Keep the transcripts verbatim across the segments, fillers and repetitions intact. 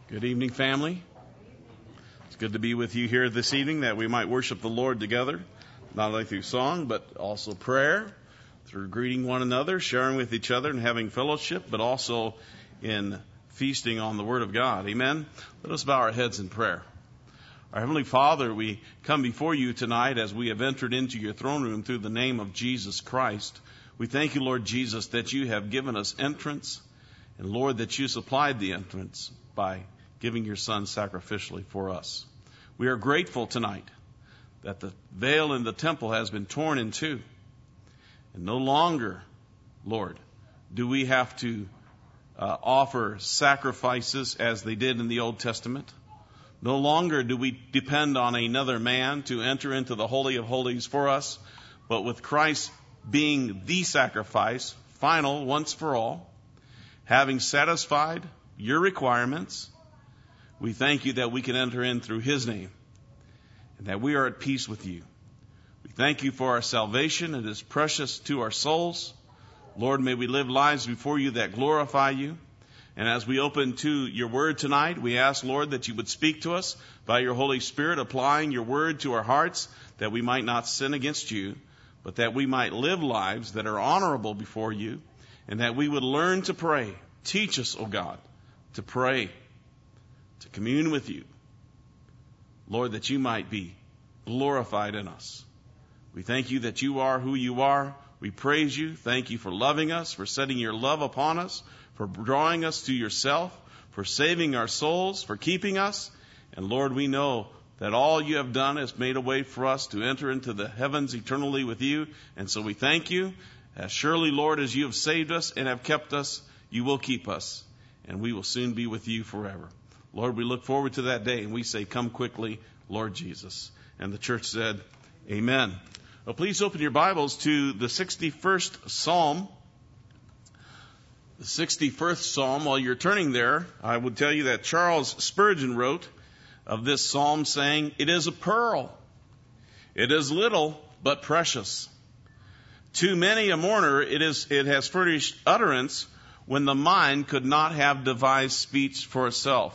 Good evening, family. It's good to be with you here this evening that we might worship the Lord together, not only through song, but also prayer, through greeting one another, sharing with each other, and having fellowship, but also in feasting on the Word of God. Amen? Let us bow our heads in prayer. Our Heavenly Father, we come before you tonight as we have entered into your throne room through the name of Jesus Christ. We thank you, Lord Jesus, that you have given us entrance, and Lord, that you supplied the entrance by giving your Son sacrificially for us. We are grateful tonight that the veil in the temple has been torn in two. And no longer, Lord, do we have to uh, offer sacrifices as they did in the Old Testament. No longer do we depend on another man to enter into the Holy of Holies for us, but with Christ being the sacrifice, final, once for all, having satisfied your requirements, we thank you that we can enter in through his name and that we are at peace with you. We thank you for our salvation. It is precious to our souls. Lord, may we live lives before you that glorify you. And as we open to your word tonight, we ask, Lord, that you would speak to us by your Holy Spirit, applying your word to our hearts, that we might not sin against you, but that we might live lives that are honorable before you, and that we would learn to pray. Teach us, O God, to pray, to commune with you. Lord, that you might be glorified in us. We thank you that you are who you are. We praise you. Thank you for loving us, for setting your love upon us, for drawing us to yourself, for saving our souls, for keeping us. And Lord, we know that all you have done is made a way for us to enter into the heavens eternally with you. And so we thank you. As surely, Lord, as you have saved us and have kept us, you will keep us. And we will soon be with you forever. Lord, we look forward to that day, and we say, come quickly, Lord Jesus. And the church said, amen. Well, please open your Bibles to the sixty-first Psalm. The sixty-first Psalm. While you're turning there, I would tell you that Charles Spurgeon wrote of this psalm saying, it is a pearl. It is little, but precious. To many a mourner, it is, it has furnished utterance when the mind could not have devised speech for itself.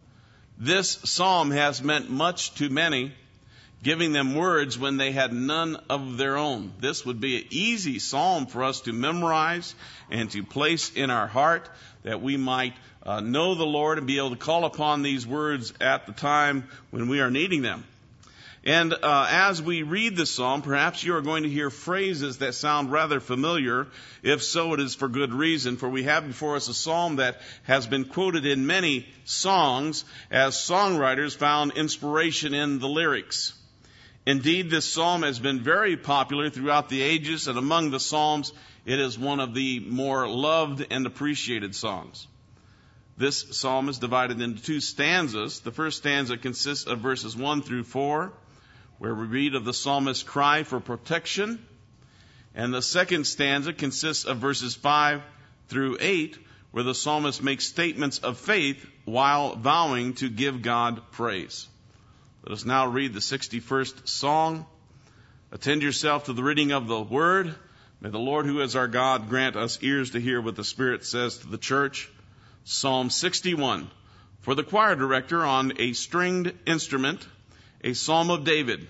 This psalm has meant much to many, giving them words when they had none of their own. This would be an easy psalm for us to memorize and to place in our heart, that we might uh, know the Lord and be able to call upon these words at the time when we are needing them. And uh, as we read the psalm, perhaps you are going to hear phrases that sound rather familiar. If so, it is for good reason, for we have before us a psalm that has been quoted in many songs as songwriters found inspiration in the lyrics. Indeed, this psalm has been very popular throughout the ages, and among the psalms, it is one of the more loved and appreciated songs. This psalm is divided into two stanzas. The first stanza consists of verses one through four, where we read of the psalmist's cry for protection. And the second stanza consists of verses five through eight, where the psalmist makes statements of faith while vowing to give God praise. Let us now read the sixty-first Psalm. Attend yourself to the reading of the Word. May the Lord, who is our God, grant us ears to hear what the Spirit says to the church. Psalm sixty-one. For the choir director on a stringed instrument, a psalm of David.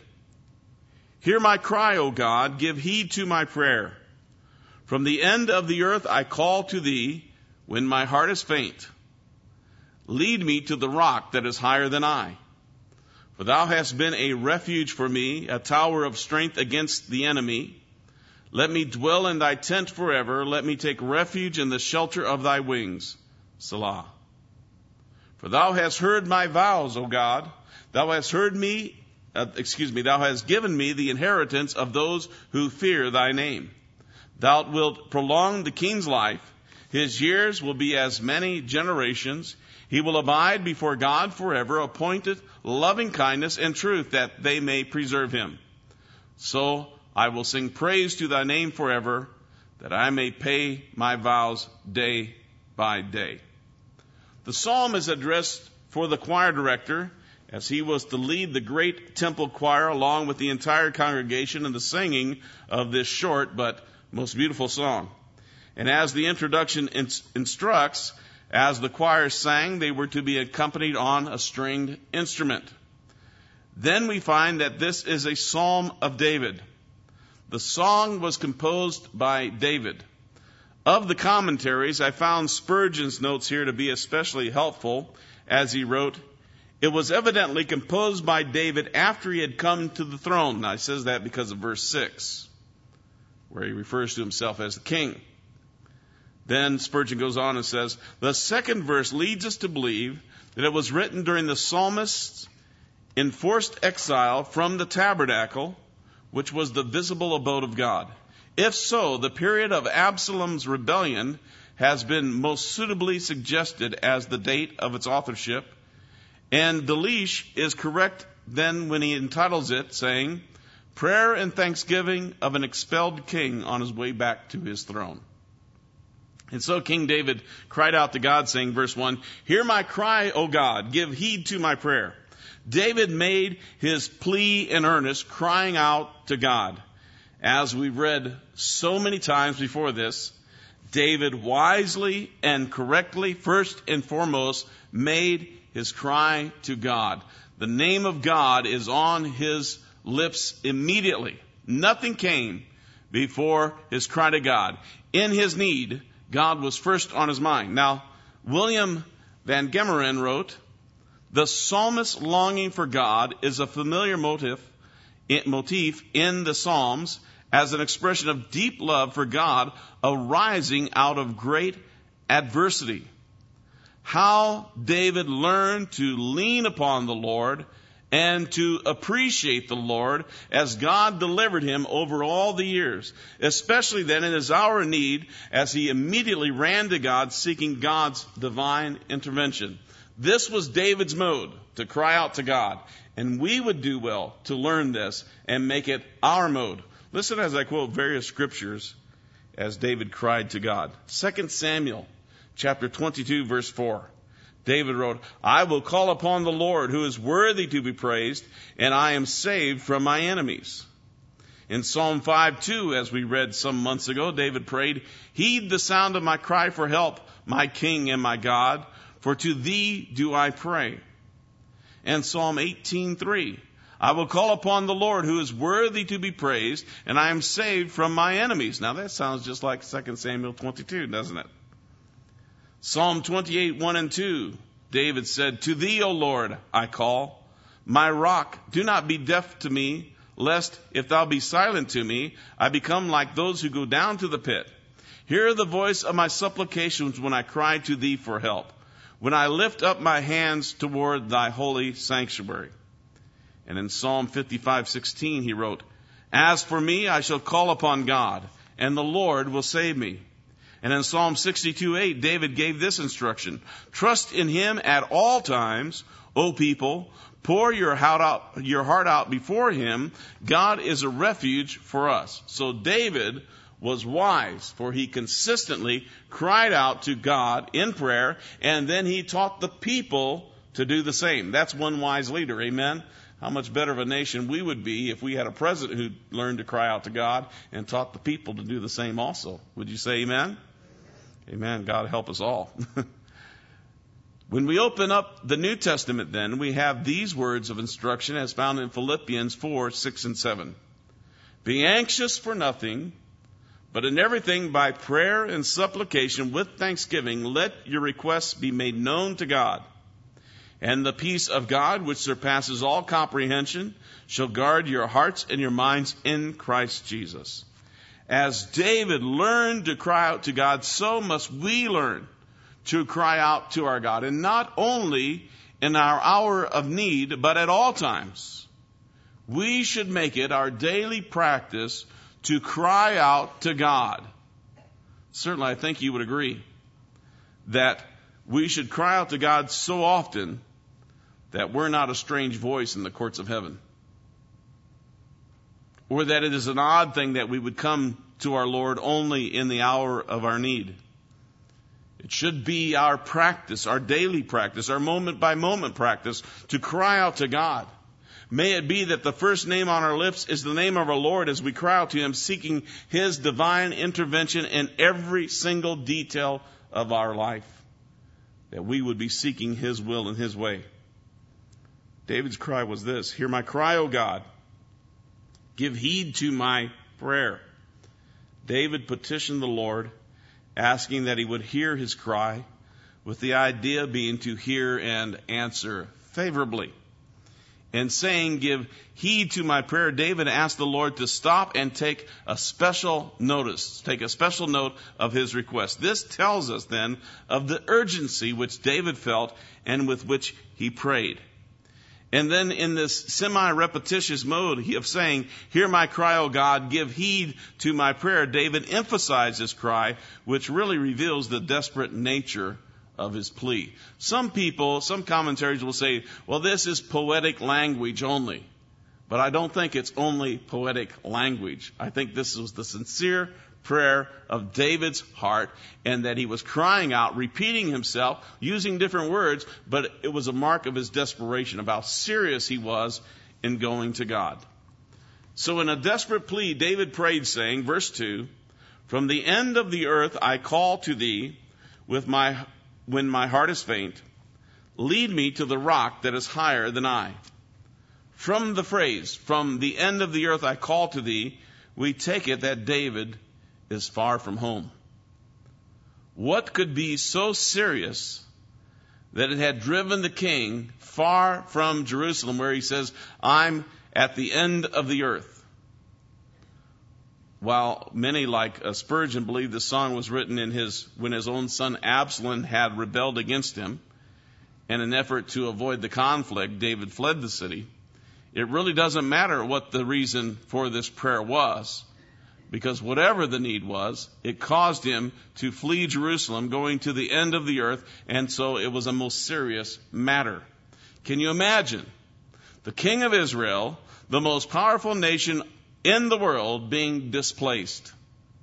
Hear my cry, O God, give heed to my prayer. From the end of the earth I call to thee when my heart is faint. Lead me to the rock that is higher than I. For thou hast been a refuge for me, a tower of strength against the enemy. Let me dwell in thy tent forever. Let me take refuge in the shelter of thy wings. Selah. For thou hast heard my vows, O God. Thou hast heard me, uh, excuse me, thou hast given me the inheritance of those who fear thy name. Thou wilt prolong the king's life. His years will be as many generations. He will abide before God forever, appointed loving kindness and truth, that they may preserve him. So I will sing praise to thy name forever, that I may pay my vows day by day. The psalm is addressed for the choir director, as he was to lead the great temple choir along with the entire congregation in the singing of this short but most beautiful song. And as the introduction in- instructs, As the choir sang, they were to be accompanied on a stringed instrument. Then we find that this is a psalm of David. The song was composed by David. Of the commentaries, I found Spurgeon's notes here to be especially helpful, as he wrote, "It was evidently composed by David after he had come to the throne." Now, he says that because of verse six, where he refers to himself as the king. Then Spurgeon goes on and says, "The second verse leads us to believe that it was written during the psalmist's enforced exile from the tabernacle, which was the visible abode of God. If so, the period of Absalom's rebellion has been most suitably suggested as the date of its authorship, and Delitzsch is correct then when he entitles it, saying, 'Prayer and thanksgiving of an expelled king on his way back to his throne.' And so King David cried out to God, saying, verse one, 'Hear my cry, O God, give heed to my prayer.'" David made his plea in earnest, crying out to God. As we've read so many times before this, David wisely and correctly, first and foremost, made his cry to God. The name of God is on his lips immediately. Nothing came before his cry to God. In his need, God was first on his mind. Now, William Van Gemeren wrote, "The psalmist's longing for God is a familiar motif, motif in the Psalms as an expression of deep love for God arising out of great adversity. How David learned to lean upon the Lord and to appreciate the Lord as God delivered him over all the years, especially then in his hour of need as he immediately ran to God seeking God's divine intervention." This was David's mode, to cry out to God. And we would do well to learn this and make it our mode. Listen as I quote various scriptures as David cried to God. Second Samuel chapter twenty-two, verse four. David wrote, "I will call upon the Lord who is worthy to be praised, and I am saved from my enemies." In Psalm five two, as we read some months ago, David prayed, "Heed the sound of my cry for help, my King and my God, for to thee do I pray." And Psalm eighteen three, "I will call upon the Lord who is worthy to be praised, and I am saved from my enemies." Now that sounds just like Second Samuel twenty-two, doesn't it? Psalm twenty-eight, one and two, David said, "To thee, O Lord, I call, my rock, do not be deaf to me, lest if thou be silent to me, I become like those who go down to the pit. Hear the voice of my supplications when I cry to thee for help, when I lift up my hands toward thy holy sanctuary." And in Psalm fifty-five sixteen he wrote, "As for me, I shall call upon God, and the Lord will save me." And in Psalm sixty-two eight, David gave this instruction, "Trust in him at all times, O people, pour your heart out, your heart out before him. God is a refuge for us." So David was wise, for he consistently cried out to God in prayer, and then he taught the people to do the same. That's one wise leader, amen? How much better of a nation we would be if we had a president who learned to cry out to God and taught the people to do the same also. Would you say amen? Amen. God help us all. When we open up the New Testament then, we have these words of instruction as found in Philippians four, six, and seven. "Be anxious for nothing, but in everything by prayer and supplication with thanksgiving, let your requests be made known to God. And the peace of God, which surpasses all comprehension, shall guard your hearts and your minds in Christ Jesus." As David learned to cry out to God, so must we learn to cry out to our God. And not only in our hour of need, but at all times. We should make it our daily practice to cry out to God. Certainly, I think you would agree that we should cry out to God so often that we're not a strange voice in the courts of heaven. Or that it is an odd thing that we would come to our Lord only in the hour of our need. It should be our practice, our daily practice, our moment-by-moment practice to cry out to God. May it be that the first name on our lips is the name of our Lord as we cry out to him, seeking his divine intervention in every single detail of our life. that we would be seeking his will and his way. David's cry was this: hear my cry, O God. Give heed to my prayer. David petitioned the Lord, asking that he would hear his cry, with the idea being to hear and answer favorably. And saying, give heed to my prayer, David asked the Lord to stop and take a special notice, take a special note of his request. This tells us then of the urgency which David felt and with which he prayed. And then in this semi-repetitious mode of saying, hear my cry, O God, give heed to my prayer, David emphasized his cry, which really reveals the desperate nature of his plea. Some people, some commentaries will say, well, this is poetic language only. But I don't think it's only poetic language. I think this was the sincere prayer of David's heart, and that he was crying out, repeating himself, using different words, but it was a mark of his desperation, of how serious he was in going to God. So in a desperate plea, David prayed, saying, verse two, from the end of the earth I call to thee with my when my heart is faint. Lead me to the rock that is higher than I. From the phrase, from the end of the earth I call to thee, we take it that David is far from home. What could be so serious that it had driven the king far from Jerusalem, where he says, I'm at the end of the earth? While many, like uh, Spurgeon, believe the song was written in his when his own son Absalom had rebelled against him, and in an effort to avoid the conflict, David fled the city. It really doesn't matter what the reason for this prayer was, because whatever the need was, it caused him to flee Jerusalem, going to the end of the earth, and so it was a most serious matter. Can you imagine the king of Israel, the most powerful nation in the world, being displaced?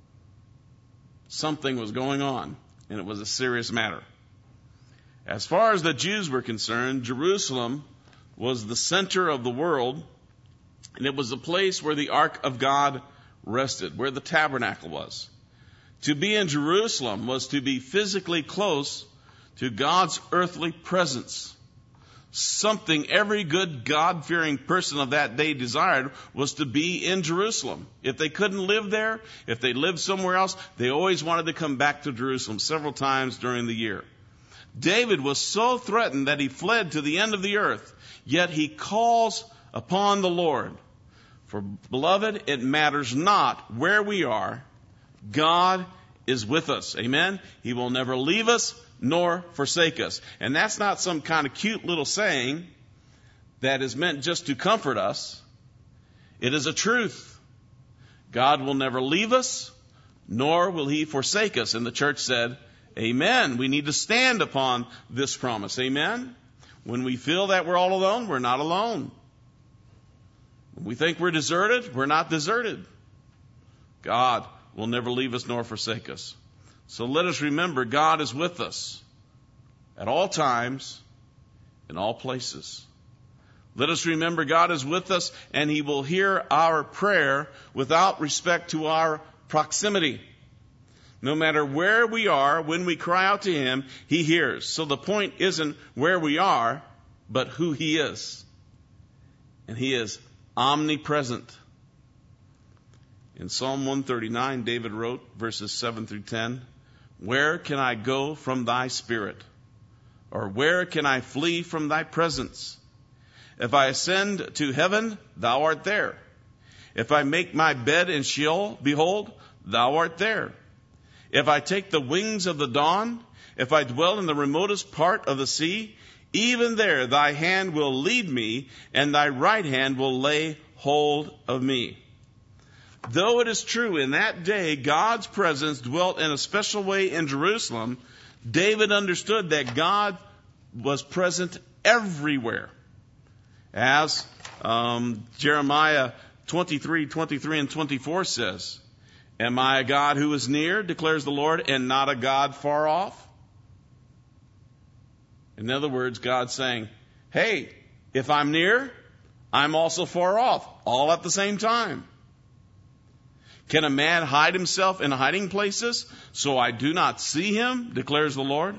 Something was going on, and it was a serious matter. As far as the Jews were concerned, Jerusalem was the center of the world, and it was the place where the Ark of God rested, where the tabernacle was. To be in Jerusalem was to be physically close to God's earthly presence. Something every good God-fearing person of that day desired was to be in Jerusalem. If they couldn't live there, if they lived somewhere else, they always wanted to come back to Jerusalem several times during the year. David was so threatened that he fled to the end of the earth, yet he calls upon the Lord. For, beloved, it matters not where we are. God is with us. Amen? He will never leave us nor forsake us. And that's not some kind of cute little saying that is meant just to comfort us. It is a truth. God will never leave us, nor will he forsake us. And the church said, amen. We need to stand upon this promise. Amen? When we feel that we're all alone, we're not alone. When we think we're deserted, we're not deserted. God will never leave us nor forsake us. So let us remember God is with us at all times, in all places. Let us remember God is with us, and he will hear our prayer without respect to our proximity. No matter where we are, when we cry out to him, he hears. So the point isn't where we are, but who he is. And he is omnipresent. In Psalm one thirty-nine, David wrote, verses seven through ten, where can I go from thy spirit? Or where can I flee from thy presence? If I ascend to heaven, thou art there. If I make my bed in Sheol, behold, thou art there. If I take the wings of the dawn, if I dwell in the remotest part of the sea, even there thy hand will lead me, and thy right hand will lay hold of me. Though it is true in that day God's presence dwelt in a special way in Jerusalem, David understood that God was present everywhere. As um, Jeremiah twenty-three, twenty-three and twenty-four says, am I a God who is near, declares the Lord, and not a God far off? In other words, God's saying, hey, if I'm near, I'm also far off, all at the same time. Can a man hide himself in hiding places so I do not see him, declares the Lord?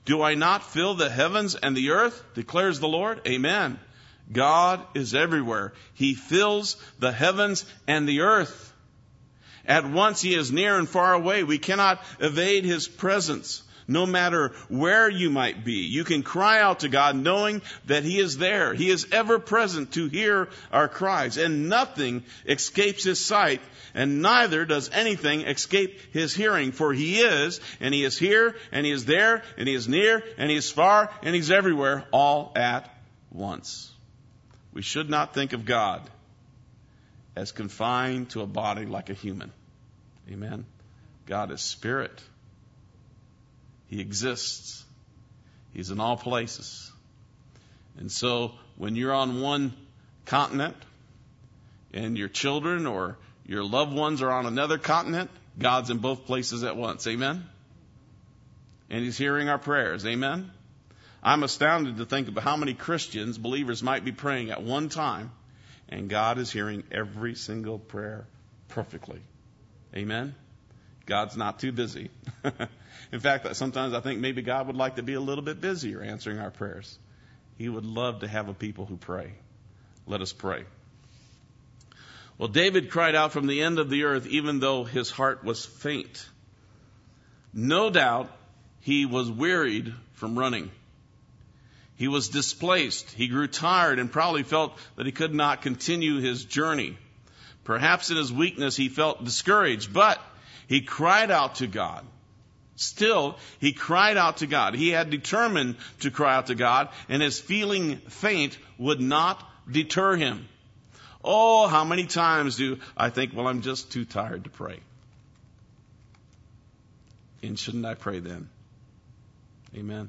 Do I not fill the heavens and the earth? Declares the Lord. Amen. God is everywhere. He fills the heavens and the earth. At once He is near and far away. We cannot evade His presence. No matter where you might be, you can cry out to God knowing that He is there. He is ever present to hear our cries, and nothing escapes His sight, and neither does anything escape His hearing. For He is, and He is here, and He is there, and He is near, and He is far, and He's everywhere, all at once. We should not think of God as confined to a body like a human. Amen. God is spirit. He exists. He's in all places. And so when you're on one continent and your children or your loved ones are on another continent, God's in both places at once. Amen? And He's hearing our prayers. Amen? I'm astounded to think about how many Christians, believers, might be praying at one time, and God is hearing every single prayer perfectly. Amen? God's not too busy. In fact, sometimes I think maybe God would like to be a little bit busier answering our prayers. He would love to have a people who pray. Let us pray. Well, David cried out from the end of the earth, even though his heart was faint. No doubt he was wearied from running. He was displaced. He grew tired and probably felt that he could not continue his journey. Perhaps in his weakness he felt discouraged, but he cried out to God. Still, he cried out to God. He had determined to cry out to God, and his feeling faint would not deter him. Oh, how many times do I think, well, I'm just too tired to pray. And shouldn't I pray then? Amen.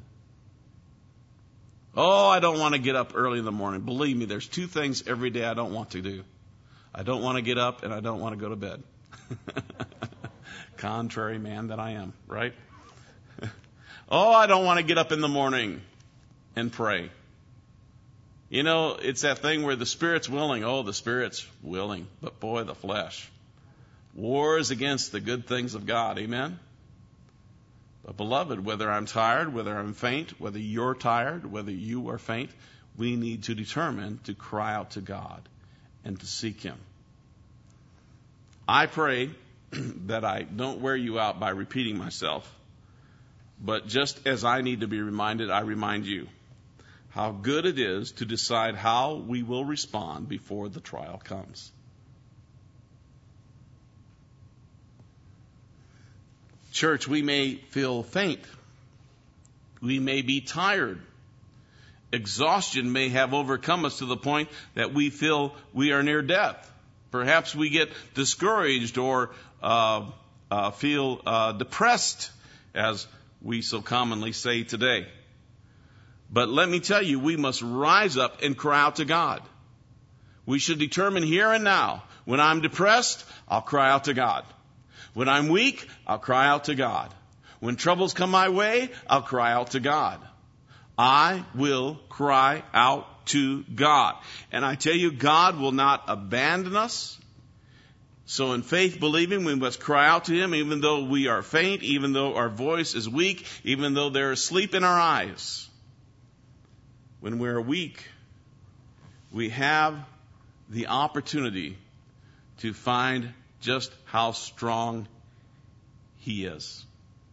Oh, I don't want to get up early in the morning. Believe me, there's two things every day I don't want to do. I don't want to get up, and I don't want to go to bed. Contrary man that I am, right? Oh, I don't want to get up in the morning and pray. You know, it's that thing where the Spirit's willing. Oh, the Spirit's willing, but boy, the flesh wars against the good things of God. Amen? But beloved, whether I'm tired, whether I'm faint, whether you're tired, whether you are faint, we need to determine to cry out to God and to seek Him. I pray that I don't wear you out by repeating myself, but just as I need to be reminded, I remind you how good it is to decide how we will respond before the trial comes. Church, we may feel faint. We may be tired. Exhaustion may have overcome us to the point that we feel we are near death. Perhaps we get discouraged or uh, uh, feel uh, depressed, as we so commonly say today. But let me tell you, we must rise up and cry out to God. We should determine here and now, when I'm depressed, I'll cry out to God. When I'm weak, I'll cry out to God. When troubles come my way, I'll cry out to God. I will cry out to God. And I tell you, God will not abandon us. So in faith believing, we must cry out to Him even though we are faint, even though our voice is weak, even though there is sleep in our eyes. When we're weak, we have the opportunity to find just how strong He is.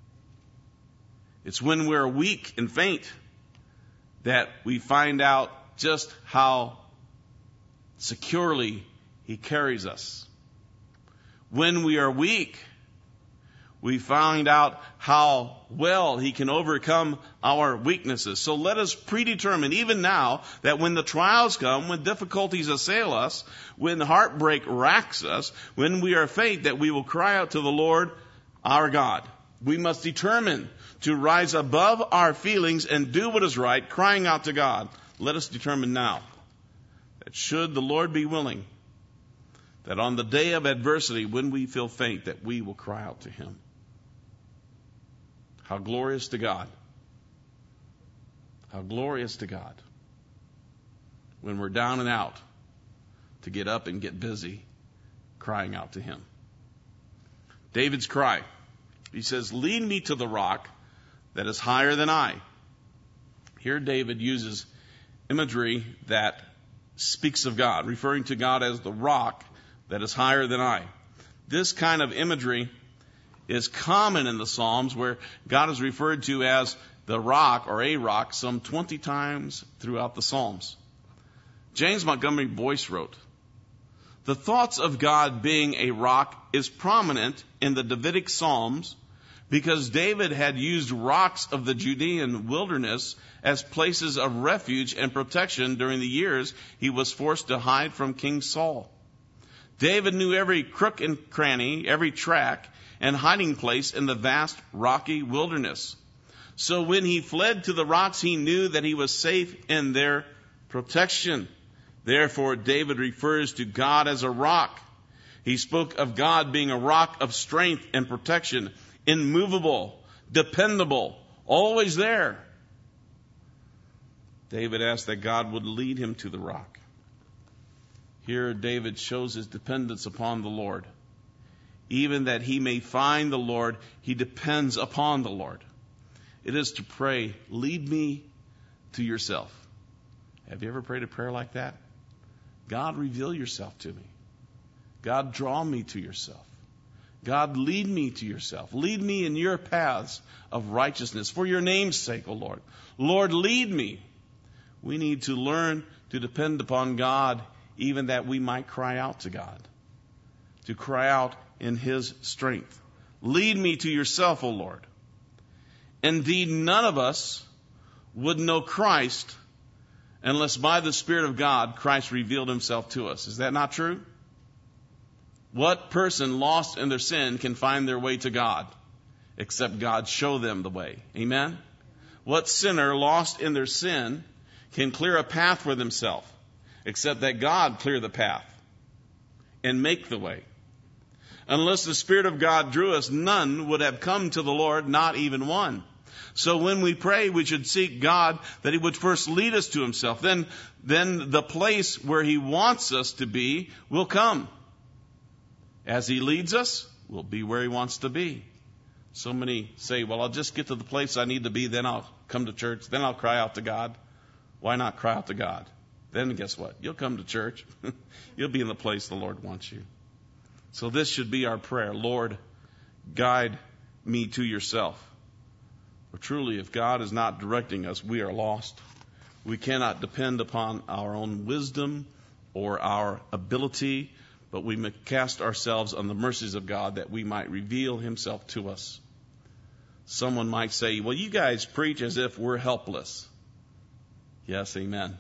It's when we're weak and faint that we find out just how securely He carries us. When we are weak, we find out how well He can overcome our weaknesses. So let us predetermine even now that when the trials come, when difficulties assail us, when heartbreak racks us, when we are faint, that we will cry out to the Lord our God. We must determine to rise above our feelings and do what is right, crying out to God. Let us determine now that should the Lord be willing, that on the day of adversity, when we feel faint, that we will cry out to Him. How glorious to God. How glorious to God. When we're down and out, to get up and get busy, crying out to Him. David's cry. He says, lead me to the rock that is higher than I, Here David uses imagery that speaks of God, referring to God as the rock that is higher than I. This kind of imagery is common in the Psalms, where God is referred to as the rock or a rock some twenty times throughout the Psalms. James Montgomery Boyce wrote, "The thoughts of God being a rock is prominent in the Davidic Psalms because David had used rocks of the Judean wilderness as places of refuge and protection during the years he was forced to hide from King Saul. David knew every crook and cranny, every track and hiding place in the vast rocky wilderness. So when he fled to the rocks, he knew that he was safe in their protection. Therefore, David refers to God as a rock. He spoke of God being a rock of strength and protection, immovable, dependable, always there. David asked that God would lead him to the rock. Here, David shows his dependence upon the Lord. Even that he may find the Lord, he depends upon the Lord. It is to pray, lead me to yourself. Have you ever prayed a prayer like that? God, reveal yourself to me. God, draw me to yourself. God, lead me to yourself. Lead me in your paths of righteousness for your name's sake, O Lord. Lord, lead me. We need to learn to depend upon God, even that we might cry out to God, to cry out in his strength. Lead me to yourself, O Lord. Indeed, none of us would know Christ unless by the Spirit of God, Christ revealed himself to us. Is that not true? What person lost in their sin can find their way to God, except God show them the way? Amen? What sinner lost in their sin can clear a path for themselves, except that God clear the path and make the way? Unless the Spirit of God drew us, none would have come to the Lord, not even one. So when we pray, we should seek God that he would first lead us to himself. Then, then the place where he wants us to be will come. As he leads us, we'll be where he wants to be. So many say, well, I'll just get to the place I need to be, then I'll come to church, then I'll cry out to God. Why not cry out to God? Then guess what? You'll come to church. You'll be in the place the Lord wants you. So this should be our prayer. Lord, guide me to yourself. For truly, if God is not directing us, we are lost. We cannot depend upon our own wisdom or our ability, but we must cast ourselves on the mercies of God that we might reveal himself to us. Someone might say, well, you guys preach as if we're helpless. Yes, amen.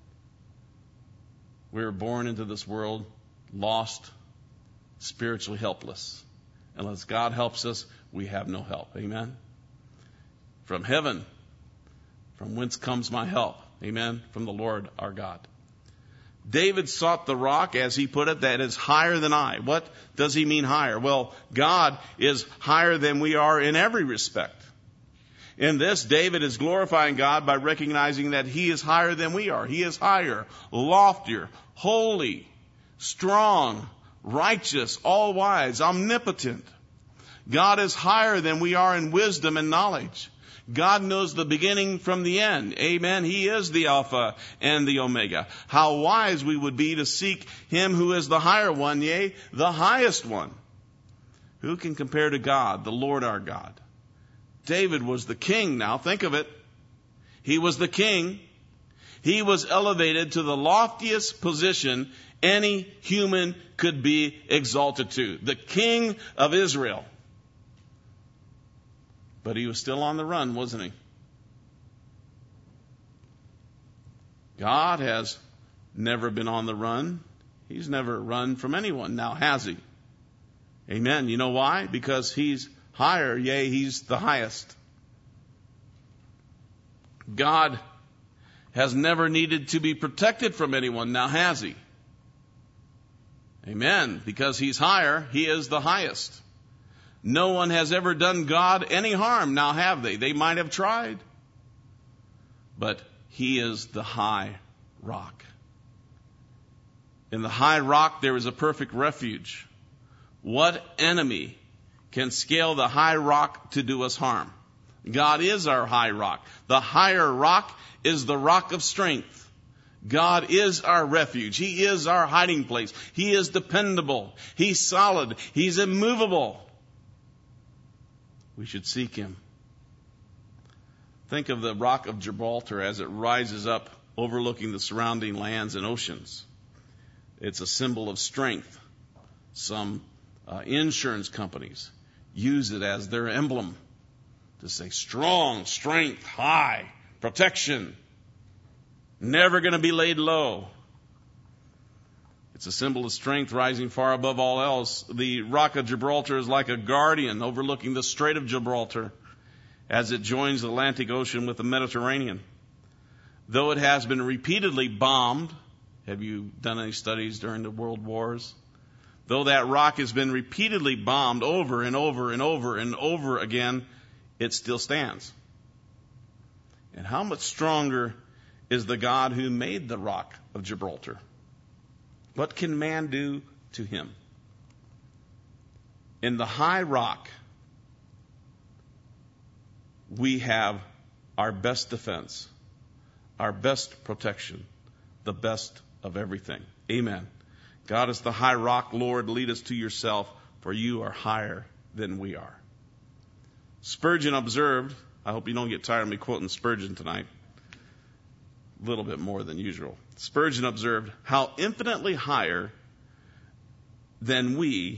We were born into this world lost, spiritually helpless. Unless God helps us, we have no help. Amen. From heaven, from whence comes my help? Amen. From the Lord our God. David sought the rock, as he put it, that is higher than I. What does he mean higher? Well, God is higher than we are in every respect. In this, David is glorifying God by recognizing that he is higher than we are. He is higher, loftier, holy, strong, righteous, all-wise, omnipotent. God is higher than we are in wisdom and knowledge. God knows the beginning from the end. Amen. He is the Alpha and the Omega. How wise we would be to seek him who is the higher one, yea, the highest one. Who can compare to God, the Lord our God? David was the king. Now think of it. He was the king. He was elevated to the loftiest position any human could be exalted to. The king of Israel. But he was still on the run, wasn't he? God has never been on the run. He's never run from anyone. Now, has he? Amen. You know why? Because he's higher. Yea, he's the highest. God has never needed to be protected from anyone. Now, has he? Amen. Because he's higher, he is the highest. No one has ever done God any harm. Now have they? They might have tried. But he is the high rock. In the high rock there is a perfect refuge. What enemy can scale the high rock to do us harm? God is our high rock. The higher rock is the rock of strength. God is our refuge. He is our hiding place. He is dependable. He's solid. He's immovable. We should seek Him. Think of the rock of Gibraltar as it rises up overlooking the surrounding lands and oceans. It's a symbol of strength. Some uh, insurance companies use it as their emblem to say strong, strength, high, protection. Never going to be laid low. It's a symbol of strength rising far above all else. The Rock of Gibraltar is like a guardian overlooking the Strait of Gibraltar as it joins the Atlantic Ocean with the Mediterranean. Though it has been repeatedly bombed, have you done any studies during the world wars? Though that rock has been repeatedly bombed over and over and over and over again, it still stands. And how much stronger is the God who made the Rock of Gibraltar? What can man do to him? In the high rock, we have our best defense, our best protection, the best of everything. Amen. God is the high rock. Lord, lead us to yourself, for you are higher than we are. Spurgeon observed, I hope you don't get tired of me quoting Spurgeon tonight, a little bit more than usual. Spurgeon observed, how infinitely higher than we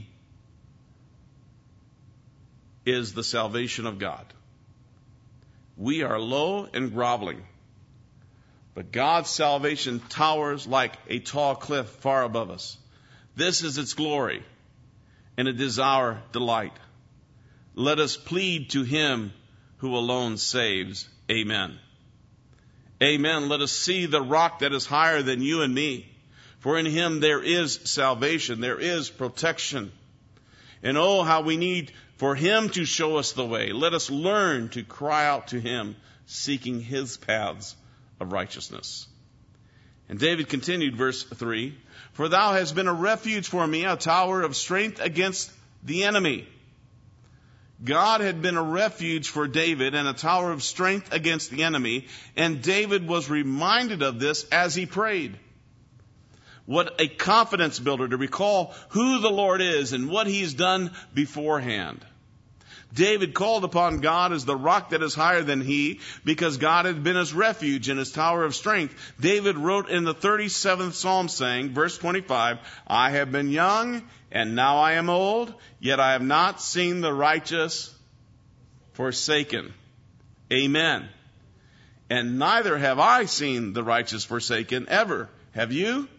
is the salvation of God. We are low and groveling, but God's salvation towers like a tall cliff far above us. This is its glory, and it is our delight. Let us plead to Him who alone saves. Amen. Amen. Let us see the rock that is higher than you and me. For in Him there is salvation. There is protection. And oh, how we need for Him to show us the way. Let us learn to cry out to Him, seeking His paths of righteousness. And David continued, verse three, for thou hast been a refuge for me, a tower of strength against the enemy. God had been a refuge for David and a tower of strength against the enemy, and David was reminded of this as he prayed. What a confidence builder to recall who the Lord is and what He's done beforehand. David called upon God as the rock that is higher than he, because God had been his refuge and his tower of strength. David wrote in the thirty-seventh Psalm saying, verse twenty-five, I have been young and now I am old, yet I have not seen the righteous forsaken. Amen. And neither have I seen the righteous forsaken ever. Have you?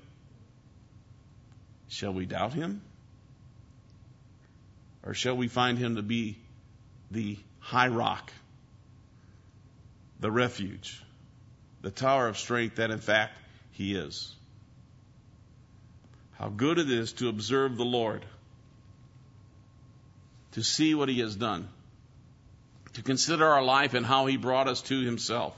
Shall we doubt Him? Or shall we find Him to be the high rock, the refuge, the tower of strength that in fact He is? How good it is to observe the Lord, to see what He has done, to consider our life and how He brought us to Himself.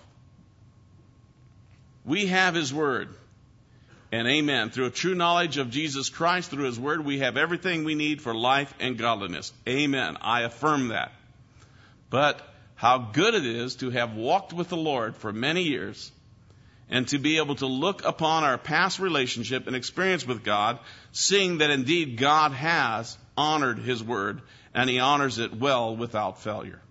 We have His Word. And amen. Through a true knowledge of Jesus Christ, through His Word, we have everything we need for life and godliness. Amen. I affirm that. But how good it is to have walked with the Lord for many years and to be able to look upon our past relationship and experience with God, seeing that indeed God has honored His Word and He honors it well without failure.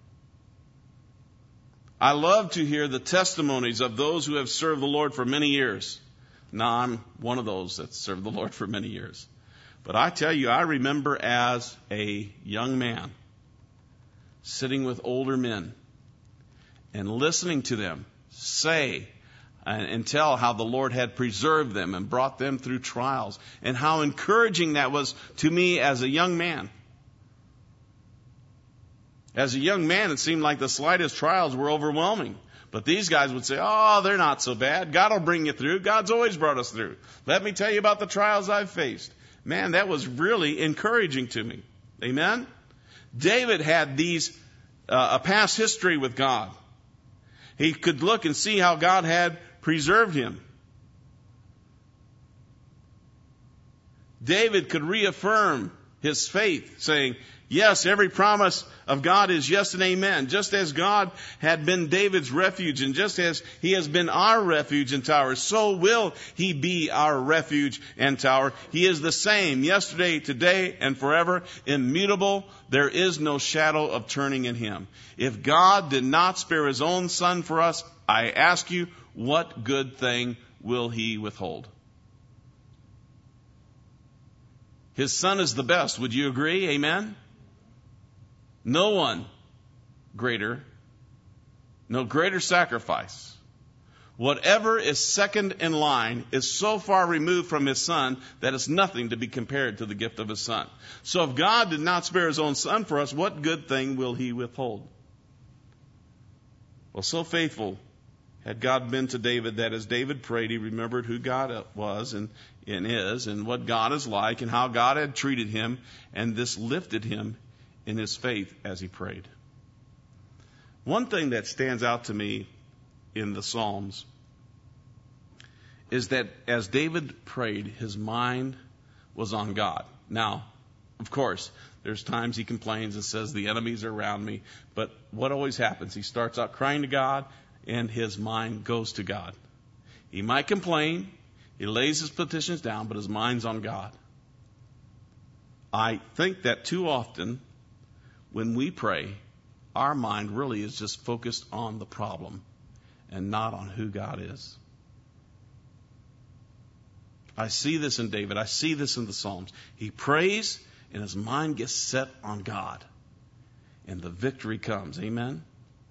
I love to hear the testimonies of those who have served the Lord for many years. Now, I'm one of those that served the Lord for many years. But I tell you, I remember as a young man sitting with older men and listening to them say and, and tell how the Lord had preserved them and brought them through trials, and how encouraging that was to me as a young man. As a young man, it seemed like the slightest trials were overwhelming. But these guys would say, oh, they're not so bad. God will bring you through. God's always brought us through. Let me tell you about the trials I've faced. Man, that was really encouraging to me. Amen? David had these, uh, a past history with God. He could look and see how God had preserved him. David could reaffirm his faith, saying, Yes, every promise of God is yes and amen. Just as God had been David's refuge, and just as he has been our refuge and tower, so will he be our refuge and tower. He is the same yesterday, today, and forever, immutable. There is no shadow of turning in him. If God did not spare his own son for us, I ask you, what good thing will he withhold? His son is the best. Would you agree? Amen? No one greater, no greater sacrifice. Whatever is second in line is so far removed from his son that it's nothing to be compared to the gift of his son. So if God did not spare his own son for us, what good thing will he withhold? Well, so faithful had God been to David that as David prayed, he remembered who God was and, and is, and what God is like, and how God had treated him, and this lifted him in his faith as he prayed. One thing that stands out to me in the Psalms is that as David prayed, his mind was on God. Now, of course, there's times he complains and says, the enemies are around me. But what always happens? He starts out crying to God, and his mind goes to God. He might complain, he lays his petitions down, but his mind's on God. I think that too often, when we pray, our mind really is just focused on the problem and not on who God is. I see this in David. I see this in the Psalms. He prays and his mind gets set on God. And the victory comes. Amen?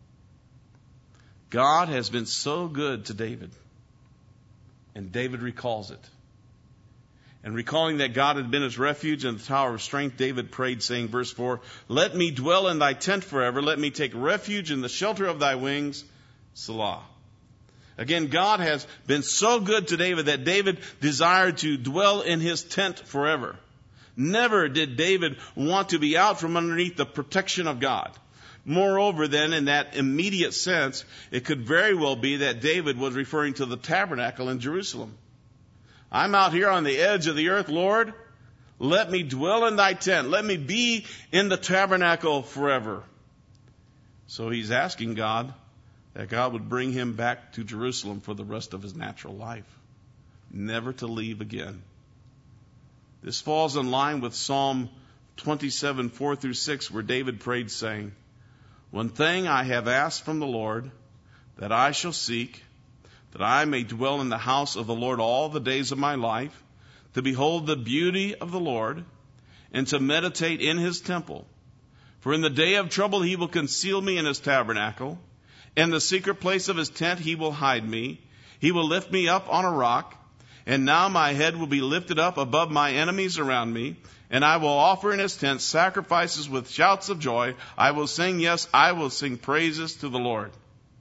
God has been so good to David. And David recalls it. And recalling that God had been his refuge and the tower of strength, David prayed, saying, verse four, let me dwell in thy tent forever. Let me take refuge in the shelter of thy wings. Selah. Again, God has been so good to David that David desired to dwell in his tent forever. Never did David want to be out from underneath the protection of God. Moreover, then, in that immediate sense, it could very well be that David was referring to the tabernacle in Jerusalem. I'm out here on the edge of the earth, Lord. Let me dwell in thy tent. Let me be in the tabernacle forever. So he's asking God that God would bring him back to Jerusalem for the rest of his natural life, never to leave again. This falls in line with Psalm twenty-seven, four through six, where David prayed, saying, one thing I have asked from the Lord, that I shall seek, that I may dwell in the house of the Lord all the days of my life, to behold the beauty of the Lord, and to meditate in his temple. For in the day of trouble he will conceal me in his tabernacle. In the secret place of his tent he will hide me. He will lift me up on a rock. And now my head will be lifted up above my enemies around me. And I will offer in his tent sacrifices with shouts of joy. I will sing, yes, I will sing praises to the Lord.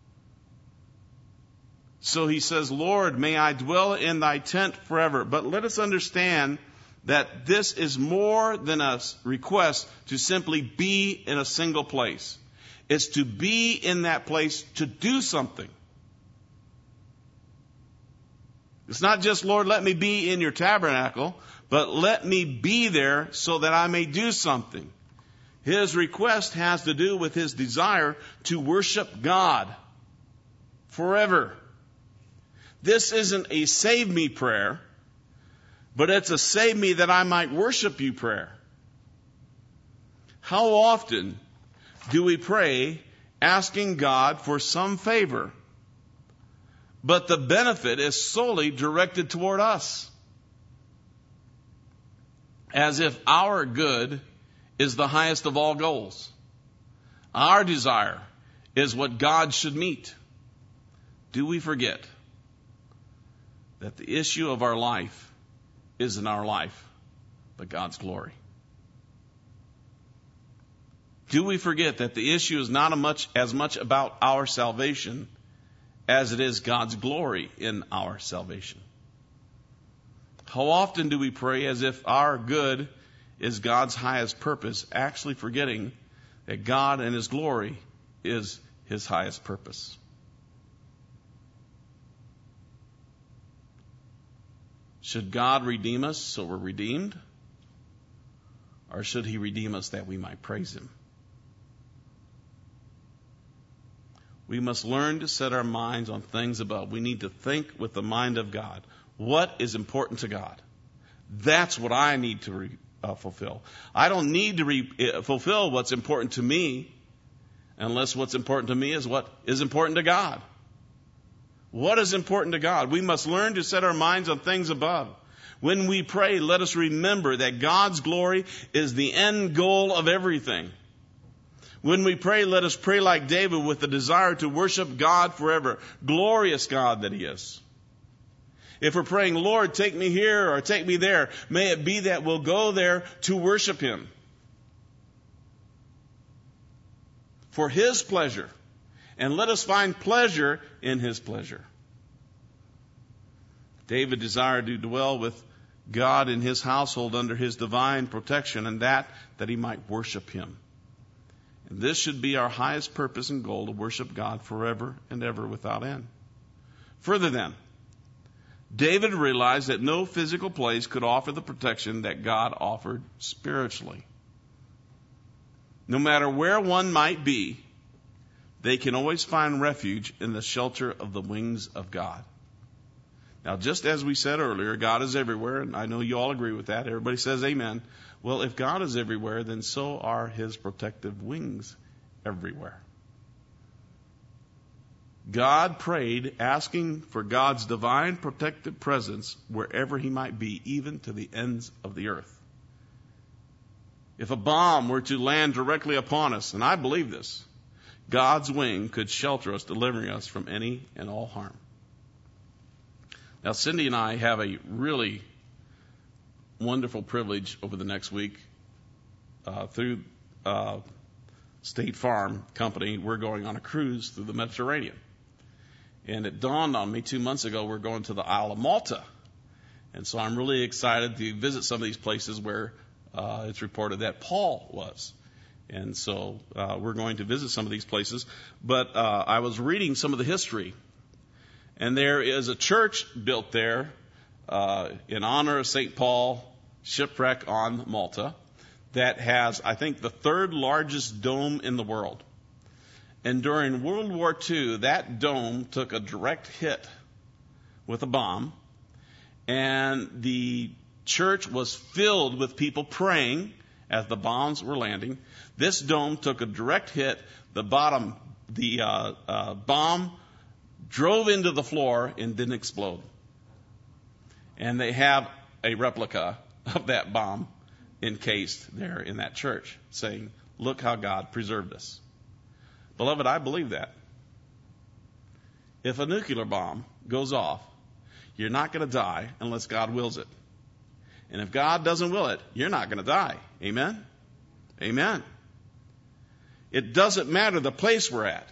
So he says, Lord, may I dwell in thy tent forever. But let us understand that this is more than a request to simply be in a single place. It's to be in that place to do something. It's not just, Lord, let me be in your tabernacle, but let me be there so that I may do something. His request has to do with his desire to worship God forever. This isn't a save me prayer, but it's a save me that I might worship you prayer. How often do we pray asking God for some favor, but the benefit is solely directed toward us? As if our good is the highest of all goals. Our desire is what God should meet. Do we forget that the issue of our life isn't our life, but God's glory? Do we forget that the issue is not a much, as much about our salvation as it is God's glory in our salvation? How often do we pray as if our good is God's highest purpose, actually forgetting that God and his glory is his highest purpose? Should God redeem us so we're redeemed? Or or should he redeem us that we might praise him? We must learn to set our minds on things above. We need to think with the mind of God. What is important to God? That's what I need to re, uh, fulfill. I don't need to re, uh, fulfill what's important to me unless what's important to me is what is important to God. What is important to God? We must learn to set our minds on things above. When we pray, let us remember that God's glory is the end goal of everything. When we pray, let us pray like David with the desire to worship God forever. Glorious God that he is. If we're praying, Lord, take me here or take me there, may it be that we'll go there to worship him. For his pleasure. And let us find pleasure in his pleasure. David desired to dwell with God in his household under his divine protection, and that, that he might worship him. And this should be our highest purpose and goal, to worship God forever and ever without end. Further then, David realized that no physical place could offer the protection that God offered spiritually. No matter where one might be, they can always find refuge in the shelter of the wings of God. Now, just as we said earlier, God is everywhere, and I know you all agree with that. Everybody says amen. Well, if God is everywhere, then so are his protective wings everywhere. God prayed, asking for God's divine protective presence wherever he might be, even to the ends of the earth. If a bomb were to land directly upon us, and I believe this, God's wing could shelter us, delivering us from any and all harm. Now, Cindy and I have a really wonderful privilege over the next week. Uh, through uh, State Farm Company, we're going on a cruise through the Mediterranean. And it dawned on me two months ago we're going to the Isle of Malta. And so I'm really excited to visit some of these places where uh, it's reported that Paul was. And so uh, we're going to visit some of these places. But uh, I was reading some of the history. And there is a church built there uh, in honor of Saint Paul, shipwreck on Malta, that has, I think, the third largest dome in the world. And during World War Two, that dome took a direct hit with a bomb. And the church was filled with people praying as the bombs were landing. This dome took a direct hit. The bottom, the uh, uh, bomb drove into the floor and didn't explode. And they have a replica of that bomb encased there in that church, saying, look how God preserved us. Beloved, I believe that. If a nuclear bomb goes off, you're not going to die unless God wills it. And if God doesn't will it, you're not going to die. Amen? Amen. It doesn't matter the place we're at.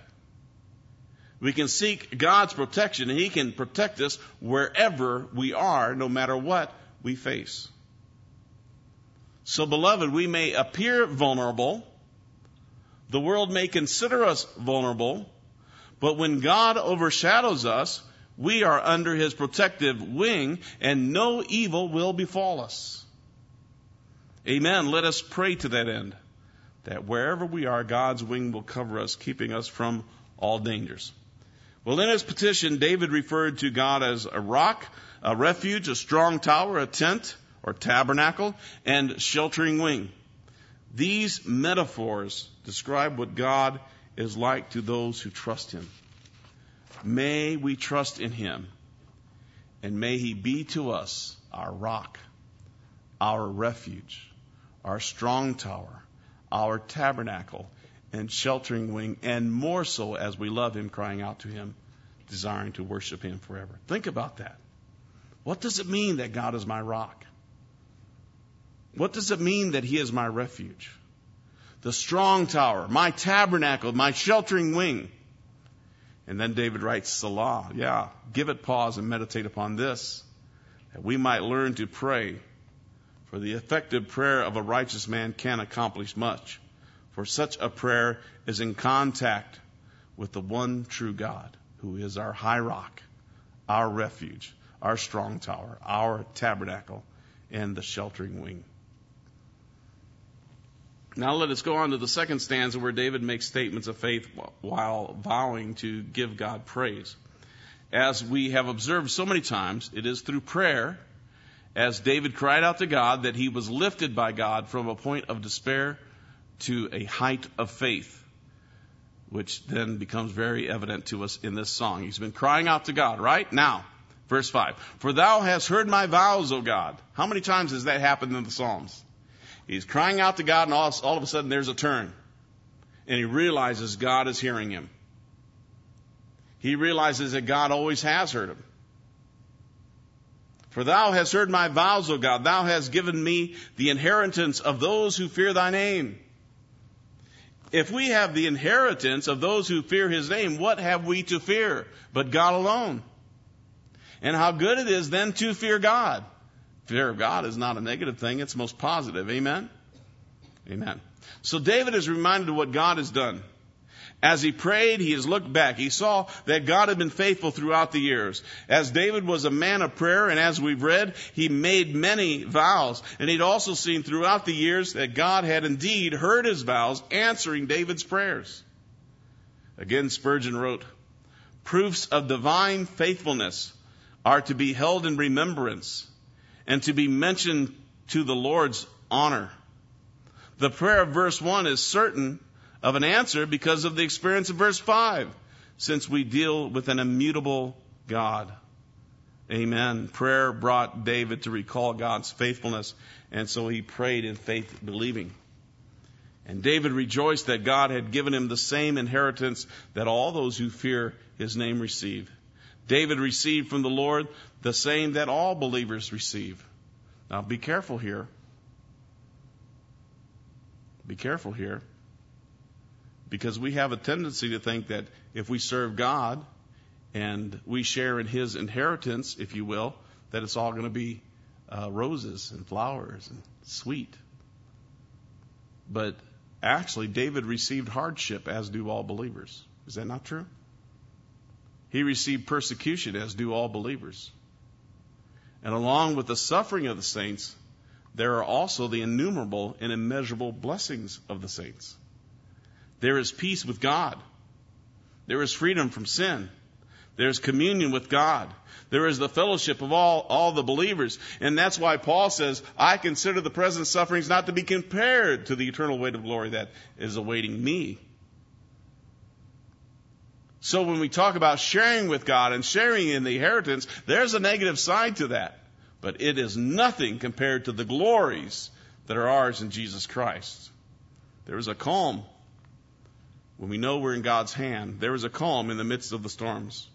We can seek God's protection, and he can protect us wherever we are, no matter what we face. So, beloved, we may appear vulnerable. The world may consider us vulnerable. But when God overshadows us, we are under his protective wing, and no evil will befall us. Amen. Let us pray to that end, that wherever we are, God's wing will cover us, keeping us from all dangers. Well, in his petition, David referred to God as a rock, a refuge, a strong tower, a tent or tabernacle, and sheltering wing. These metaphors describe what God is like to those who trust him. May we trust in him, and may he be to us our rock, our refuge, our strong tower, our tabernacle, and sheltering wing, and more so as we love him, crying out to him, desiring to worship him forever. Think about that. What does it mean that God is my rock? What does it mean that he is my refuge? The strong tower, my tabernacle, my sheltering wing. And then David writes, Selah. Yeah, give it pause and meditate upon this, that we might learn to pray. For the effective prayer of a righteous man can accomplish much. For such a prayer is in contact with the one true God, who is our high rock, our refuge, our strong tower, our tabernacle, and the sheltering wing. Now let us go on to the second stanza where David makes statements of faith while vowing to give God praise. As we have observed so many times, it is through prayer, as David cried out to God, that he was lifted by God from a point of despair to a height of faith, which then becomes very evident to us in this song. He's been crying out to God, right? Now, verse five. For thou hast heard my vows, O God. How many times has that happened in the Psalms? He's crying out to God, and all, all of a sudden there's a turn. And he realizes God is hearing him. He realizes that God always has heard him. For thou hast heard my vows, O God. Thou hast given me the inheritance of those who fear thy name. If we have the inheritance of those who fear his name, what have we to fear but God alone? And how good it is then to fear God. Fear of God is not a negative thing. It's most positive. Amen? Amen. So David is reminded of what God has done. As he prayed, he has looked back. He saw that God had been faithful throughout the years. As David was a man of prayer, and as we've read, he made many vows. And he'd also seen throughout the years that God had indeed heard his vows, answering David's prayers. Again, Spurgeon wrote, proofs of divine faithfulness are to be held in remembrance and to be mentioned to the Lord's honor. The prayer of verse one is certain of an answer because of the experience of verse five, since we deal with an immutable God. Amen. Prayer brought David to recall God's faithfulness, and so he prayed in faith, believing. And David rejoiced that God had given him the same inheritance that all those who fear his name receive. David received from the Lord the same that all believers receive. Now be careful here. Be careful here. Because we have a tendency to think that if we serve God and we share in his inheritance, if you will, that it's all going to be uh, roses and flowers and sweet. But actually, David received hardship, as do all believers. Is that not true? He received persecution, as do all believers. And along with the suffering of the saints, there are also the innumerable and immeasurable blessings of the saints. There is peace with God. There is freedom from sin. There is communion with God. There is the fellowship of all, all the believers. And that's why Paul says, I consider the present sufferings not to be compared to the eternal weight of glory that is awaiting me. So when we talk about sharing with God and sharing in the inheritance, there's a negative side to that. But it is nothing compared to the glories that are ours in Jesus Christ. There is a calm when we know we're in God's hand. There is a calm in the midst of the storms.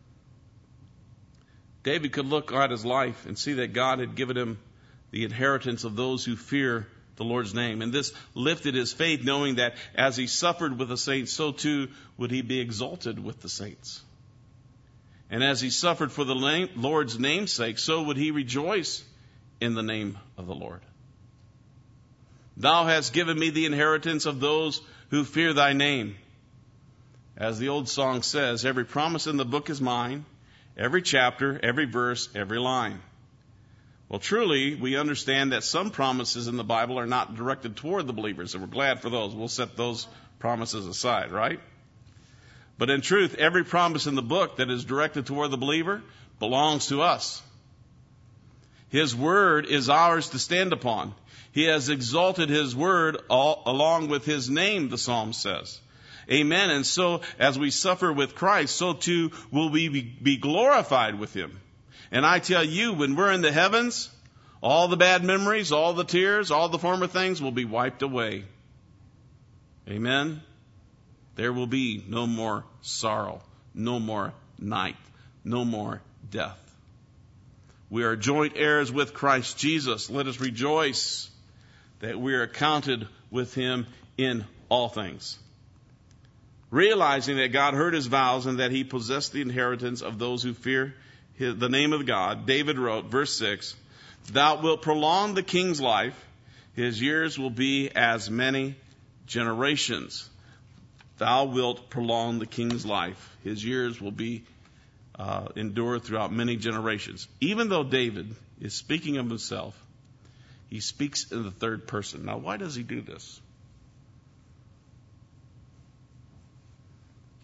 David could look at his life and see that God had given him the inheritance of those who fear the Lord's name. And this lifted his faith, knowing that as he suffered with the saints, so too would he be exalted with the saints. And as he suffered for the Lord's name's sake, so would he rejoice in the name of the Lord. Thou hast given me the inheritance of those who fear thy name. As the old song says, every promise in the book is mine, every chapter, every verse, every line. Well, truly, we understand that some promises in the Bible are not directed toward the believers, and we're glad for those. We'll set those promises aside, right? But in truth, every promise in the book that is directed toward the believer belongs to us. His word is ours to stand upon. He has exalted his word all, along with his name, the psalm says. Amen. And so, as we suffer with Christ, so too will we be, be glorified with him. And I tell you, when we're in the heavens, all the bad memories, all the tears, all the former things will be wiped away. Amen. There will be no more sorrow, no more night, no more death. We are joint heirs with Christ Jesus. Let us rejoice that we are counted with him in all things. Realizing that God heard his vows and that he possessed the inheritance of those who fear his, the name of God, David wrote, verse six, Thou wilt prolong the king's life. His years will be as many generations. Thou wilt prolong the king's life. His years will be uh, endure throughout many generations. Even though David is speaking of himself, he speaks in the third person. Now, why does he do this?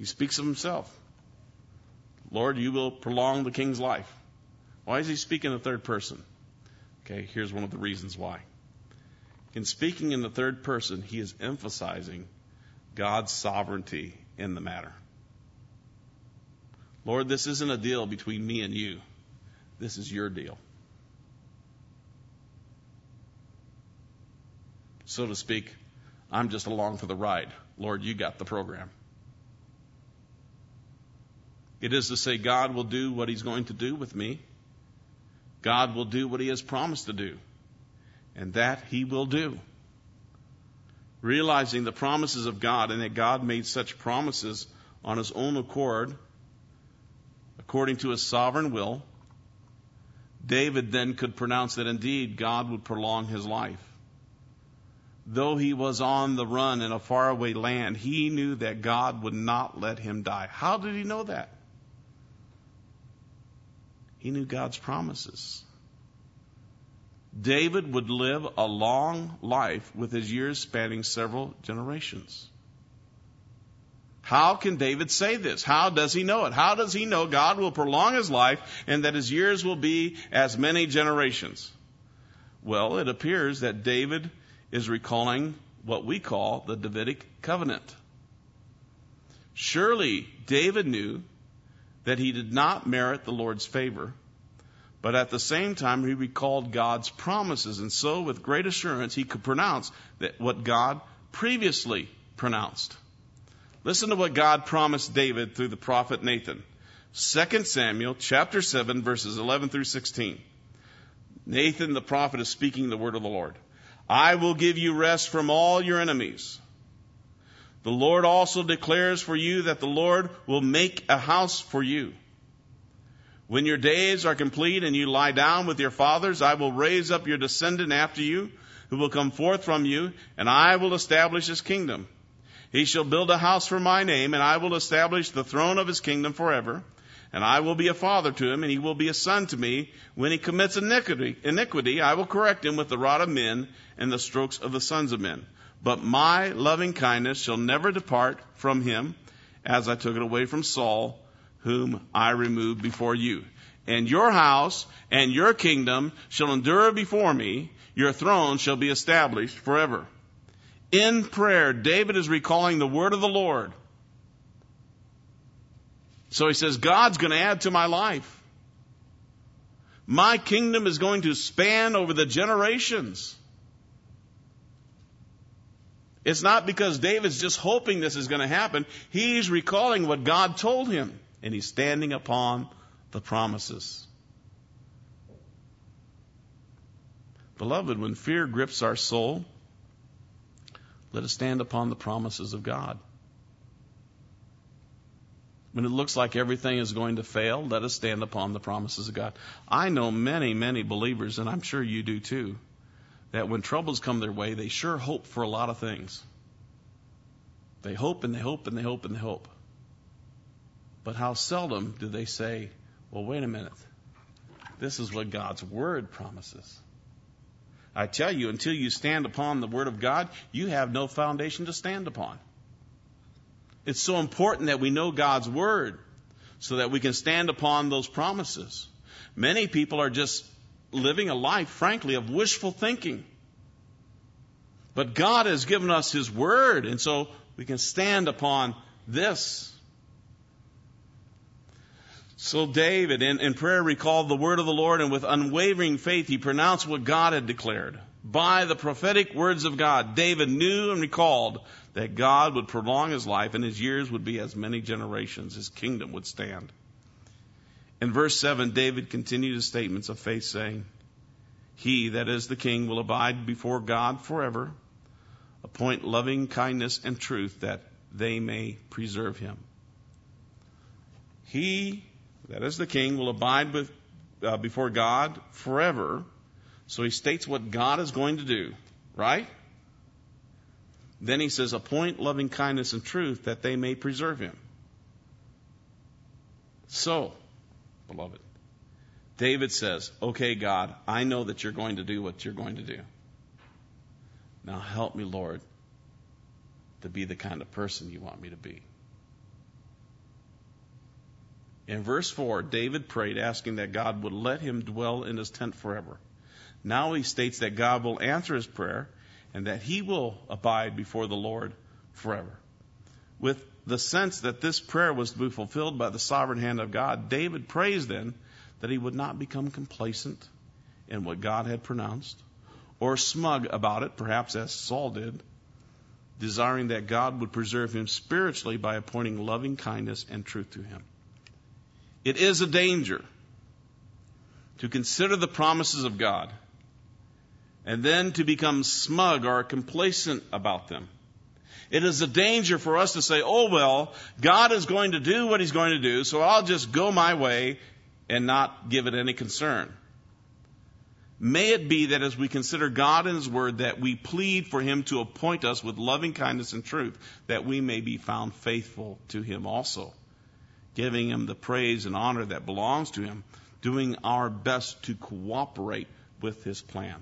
He speaks of himself. Lord, you will prolong the king's life. Why is he speaking in the third person? Okay, here's one of the reasons why. In speaking in the third person, he is emphasizing God's sovereignty in the matter. Lord, this isn't a deal between me and you. This is your deal. So to speak, I'm just along for the ride. Lord, you got the program. It is to say God will do what he's going to do with me. God will do what he has promised to do. And that he will do. Realizing the promises of God and that God made such promises on his own accord, according to his sovereign will, David then could pronounce that indeed God would prolong his life. Though he was on the run in a faraway land, he knew that God would not let him die. How did he know that? He knew God's promises. David would live a long life with his years spanning several generations. How can David say this? How does he know it? How does he know God will prolong his life and that his years will be as many generations? Well, it appears that David is recalling what we call the Davidic covenant. Surely David knew that he did not merit the Lord's favor, but at the same time he recalled God's promises, and so with great assurance he could pronounce that what God previously pronounced. Listen to what God promised David through the prophet Nathan. Second Samuel chapter seven, verses eleven through sixteen. Nathan the prophet is speaking the word of the Lord. I will give you rest from all your enemies. The Lord also declares for you that the Lord will make a house for you. When your days are complete and you lie down with your fathers, I will raise up your descendant after you, who will come forth from you, and I will establish his kingdom. He shall build a house for my name, and I will establish the throne of his kingdom forever. And I will be a father to him, and he will be a son to me. When he commits iniquity, iniquity, I will correct him with the rod of men and the strokes of the sons of men. But my loving kindness shall never depart from him, as I took it away from Saul, whom I removed before you. And your house and your kingdom shall endure before me. Your throne shall be established forever. In prayer, David is recalling the word of the Lord. So he says, God's going to add to my life. My kingdom is going to span over the generations. It's not because David's just hoping this is going to happen. He's recalling what God told him, and he's standing upon the promises. Beloved, when fear grips our soul, let us stand upon the promises of God. When it looks like everything is going to fail, let us stand upon the promises of God. I know many, many believers, and I'm sure you do too, that when troubles come their way, they sure hope for a lot of things. They hope and they hope and they hope and they hope. But how seldom do they say, well, wait a minute. This is what God's word promises. I tell you, until you stand upon the word of God, you have no foundation to stand upon. It's so important that we know God's word so that we can stand upon those promises. Many people are just living a life, frankly, of wishful thinking. But God has given us his word, and so we can stand upon this. So David, in, in prayer, recalled the word of the Lord, and with unwavering faith, he pronounced what God had declared. By the prophetic words of God, David knew and recalled that God would prolong his life and his years would be as many generations. His kingdom would stand. In verse seven, David continued his statements of faith, saying, He, that is the king, will abide before God forever, appoint loving kindness and truth that they may preserve him. He, that is the king, will abide with, uh, before God forever. So he states what God is going to do, right? Then he says, appoint loving kindness and truth that they may preserve him. So, beloved, David says, okay, God, I know that you're going to do what you're going to do. Now help me, Lord, to be the kind of person you want me to be. In verse four, David prayed, asking that God would let him dwell in his tent forever. Now he states that God will answer his prayer and that he will abide before the Lord forever. With the sense that this prayer was to be fulfilled by the sovereign hand of God, David prays then that he would not become complacent in what God had pronounced, or smug about it, perhaps as Saul did, desiring that God would preserve him spiritually by appointing loving kindness and truth to him. It is a danger to consider the promises of God and then to become smug or complacent about them. It is a danger for us to say, oh, well, God is going to do what he's going to do, so I'll just go my way and not give it any concern. May it be that as we consider God and his word, that we plead for him to appoint us with loving kindness and truth, that we may be found faithful to him also, giving him the praise and honor that belongs to him, doing our best to cooperate with his plan.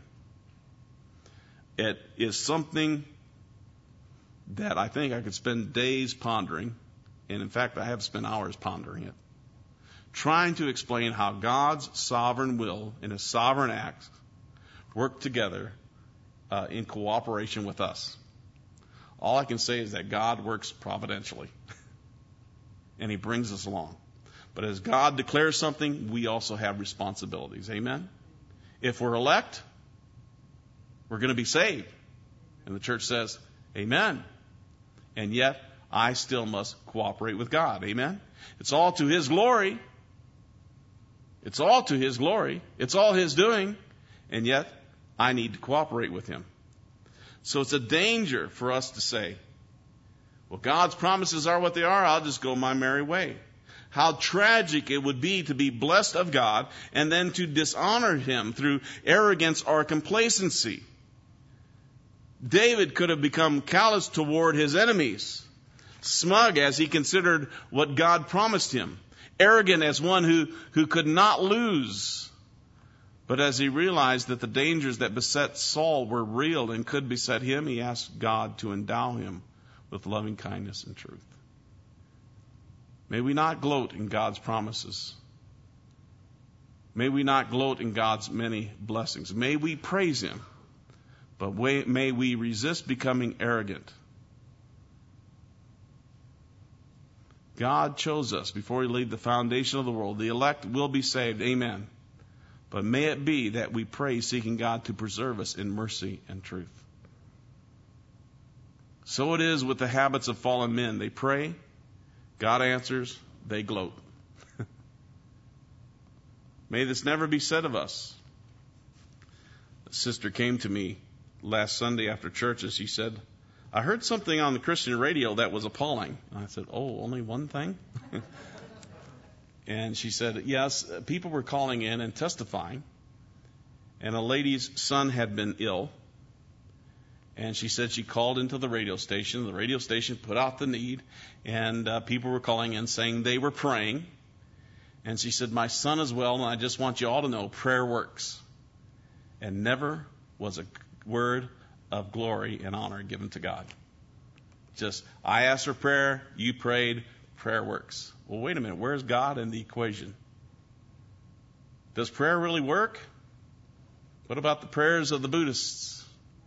It is something that I think I could spend days pondering, and in fact I have spent hours pondering it, trying to explain how God's sovereign will and his sovereign acts work together uh, in cooperation with us. All I can say is that God works providentially, and he brings us along. But as God declares something, we also have responsibilities. Amen? If we're elect, we're going to be saved. And the church says, amen. And yet, I still must cooperate with God. Amen? It's all to his glory. It's all to his glory. It's all his doing. And yet, I need to cooperate with him. So it's a danger for us to say, well, God's promises are what they are. I'll just go my merry way. How tragic it would be to be blessed of God and then to dishonor him through arrogance or complacency. David could have become callous toward his enemies, smug as he considered what God promised him, arrogant as one who, who could not lose. But as he realized that the dangers that beset Saul were real and could beset him, he asked God to endow him with loving kindness and truth. May we not gloat in God's promises. May we not gloat in God's many blessings. May we praise him, but may we resist becoming arrogant. God chose us before he laid the foundation of the world. The elect will be saved. Amen. But may it be that we pray seeking God to preserve us in mercy and truth. So it is with the habits of fallen men. They pray, God answers, they gloat. May this never be said of us. A sister came to me last Sunday after church and she said, I heard something on the Christian radio that was appalling. And I said, oh, only one thing? And she said, yes, people were calling in and testifying. And a lady's son had been ill. And she said she called into the radio station. The radio station put out the need. And uh, people were calling in saying they were praying. And she said, my son is well, and I just want you all to know prayer works. And never was a word of glory and honor given to God. Just, I asked for prayer, you prayed, prayer works. Well, wait a minute, where's God in the equation? Does prayer really work? What about the prayers of the Buddhists?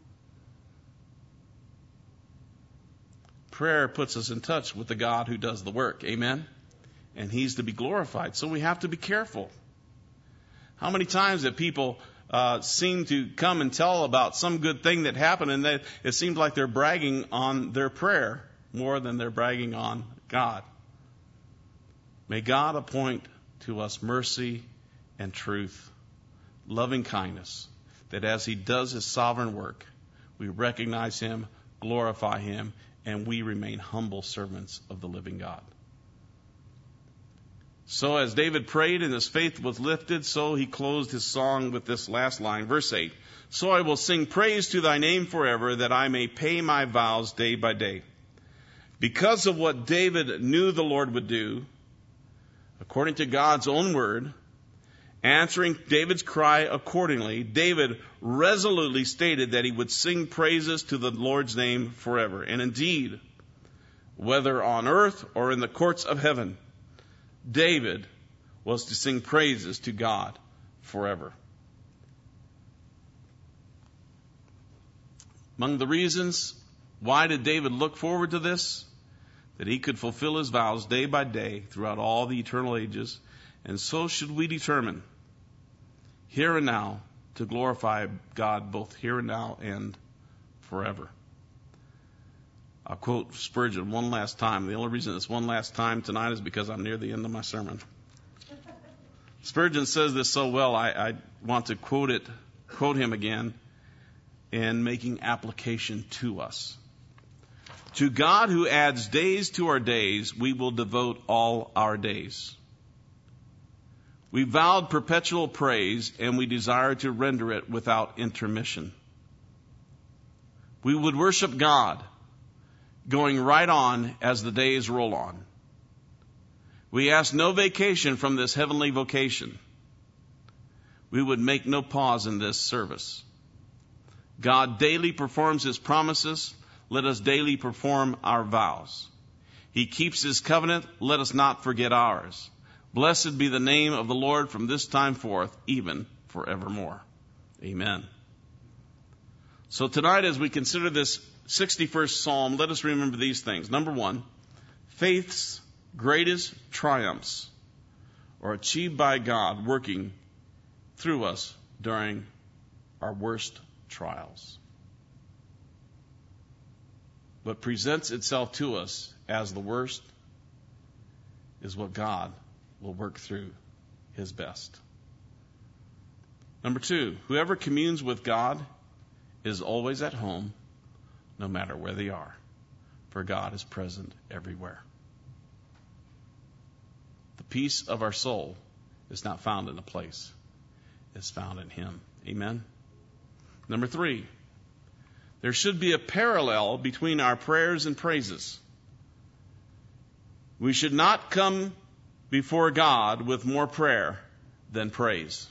Prayer puts us in touch with the God who does the work. Amen? And he's to be glorified. So we have to be careful. How many times have people uh, seem to come and tell about some good thing that happened, and they, it seems like they're bragging on their prayer more than they're bragging on God. May God appoint to us mercy and truth, loving kindness, that as he does his sovereign work, we recognize him, glorify him, and we remain humble servants of the living God. So as David prayed and his faith was lifted, so he closed his song with this last line, verse eight. So I will sing praise to thy name forever, that I may pay my vows day by day. Because of what David knew the Lord would do, according to God's own word, answering David's cry accordingly, David resolutely stated that he would sing praises to the Lord's name forever. And indeed, whether on earth or in the courts of heaven, David was to sing praises to God forever. Among the reasons why did David look forward to this? That he could fulfill his vows day by day throughout all the eternal ages. And so should we determine, here and now, to glorify God both here and now and forever. I'll quote Spurgeon one last time. The only reason it's one last time tonight is because I'm near the end of my sermon. Spurgeon says this so well, I, I want to quote it, quote him again, in making application to us. To God who adds days to our days, we will devote all our days. We vowed perpetual praise, and we desire to render it without intermission. We would worship God, going right on as the days roll on. We ask no vacation from this heavenly vocation. We would make no pause in this service. God daily performs His promises. Let us daily perform our vows. He keeps His covenant. Let us not forget ours. Blessed be the name of the Lord from this time forth, even forevermore. Amen. So tonight, as we consider this sixty-first Psalm, let us remember these things. Number one, faith's greatest triumphs are achieved by God working through us during our worst trials. What presents itself to us as the worst is what God will work through His best. Number two, whoever communes with God is always at home, no matter where they are, for God is present everywhere. The peace of our soul is not found in a place. It's found in Him. Amen? Number three, there should be a parallel between our prayers and praises. We should not come before God with more prayer than praise.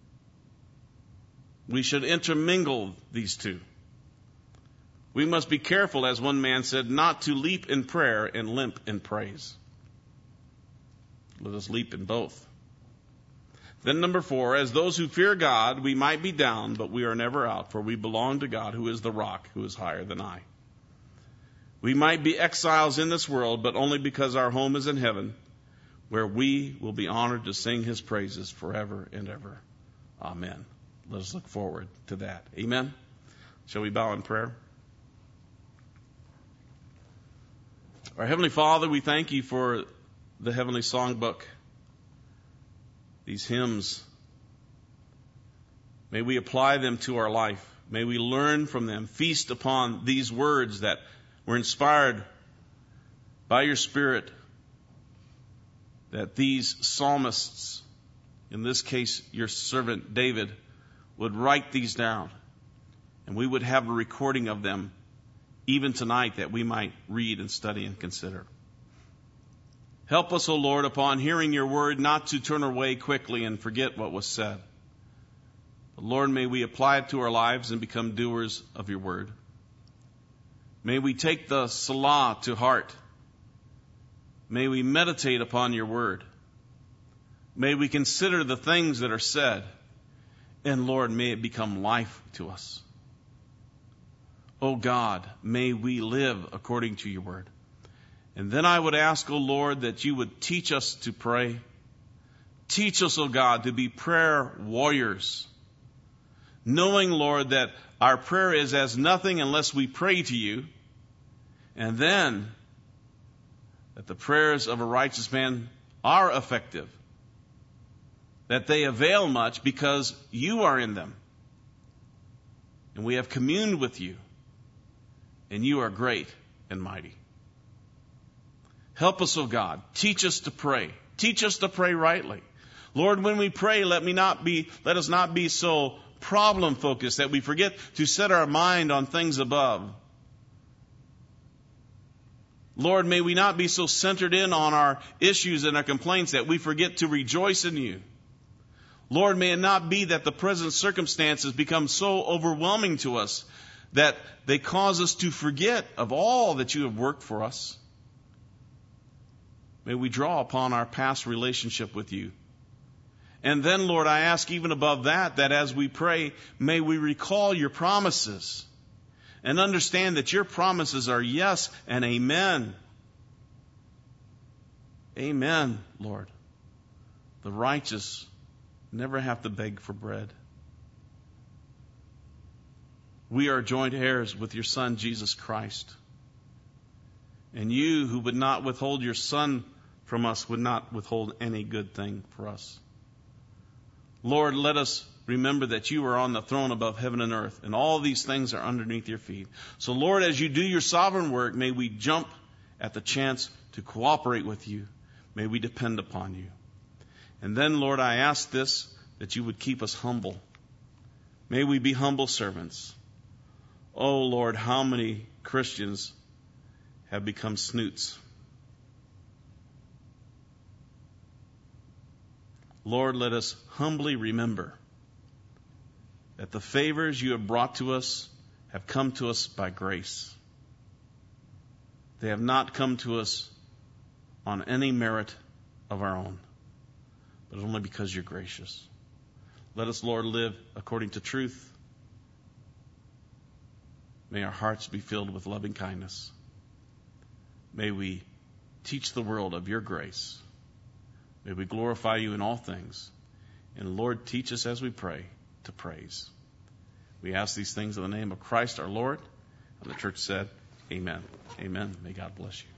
We should intermingle these two. We must be careful, as one man said, not to leap in prayer and limp in praise. Let us leap in both. Then number four, as those who fear God, we might be down, but we are never out, for we belong to God, who is the rock, who is higher than I. We might be exiles in this world, but only because our home is in heaven, where we will be honored to sing His praises forever and ever. Amen. Let us look forward to that. Amen. Shall we bow in prayer? Our Heavenly Father, we thank You for the Heavenly Songbook, these hymns. May we apply them to our life. May we learn from them, feast upon these words that were inspired by Your Spirit, that these psalmists, in this case Your servant David, would write these down, and we would have a recording of them even tonight that we might read and study and consider. Help us, O Lord, upon hearing Your word, not to turn away quickly and forget what was said. But Lord, may we apply it to our lives and become doers of Your word. May we take the Salah to heart. May we meditate upon Your word. May we consider the things that are said. And Lord, may it become life to us. O God, may we live according to Your word. And then I would ask, O Lord, that You would teach us to pray. Teach us, O God, to be prayer warriors. Knowing, Lord, that our prayer is as nothing unless we pray to You. And then that the prayers of a righteous man are effective. That they avail much because You are in them. And we have communed with You. And You are great and mighty. Help us, O God. Teach us to pray. Teach us to pray rightly. Lord, when we pray, let me not be, let us not be so problem focused that we forget to set our mind on things above. Lord, may we not be so centered in on our issues and our complaints that we forget to rejoice in You. Lord, may it not be that the present circumstances become so overwhelming to us that they cause us to forget of all that You have worked for us. May we draw upon our past relationship with you. And then, Lord, I ask even above that, that as we pray, may we recall your promises and understand that your promises are yes and amen. Amen, Lord. The righteous never have to beg for bread. We are joint heirs with your Son, Jesus Christ. And you, who would not withhold your Son from us, would not withhold any good thing for us. Lord, let us remember that you are on the throne above heaven and earth, and all these things are underneath your feet. So, Lord, as you do your sovereign work, may we jump at the chance to cooperate with you. May we depend upon you. And then, Lord, I ask this, that you would keep us humble. May we be humble servants. Oh, Lord, how many Christians have become snoots? Lord, let us humbly remember that the favors you have brought to us have come to us by grace. They have not come to us on any merit of our own, but only because you're gracious. Let us, Lord, live according to truth. May our hearts be filled with loving kindness. May we teach the world of your grace. May we glorify you in all things. And Lord, teach us as we pray to praise. We ask these things in the name of Christ our Lord. And the church said, amen. Amen. May God bless you.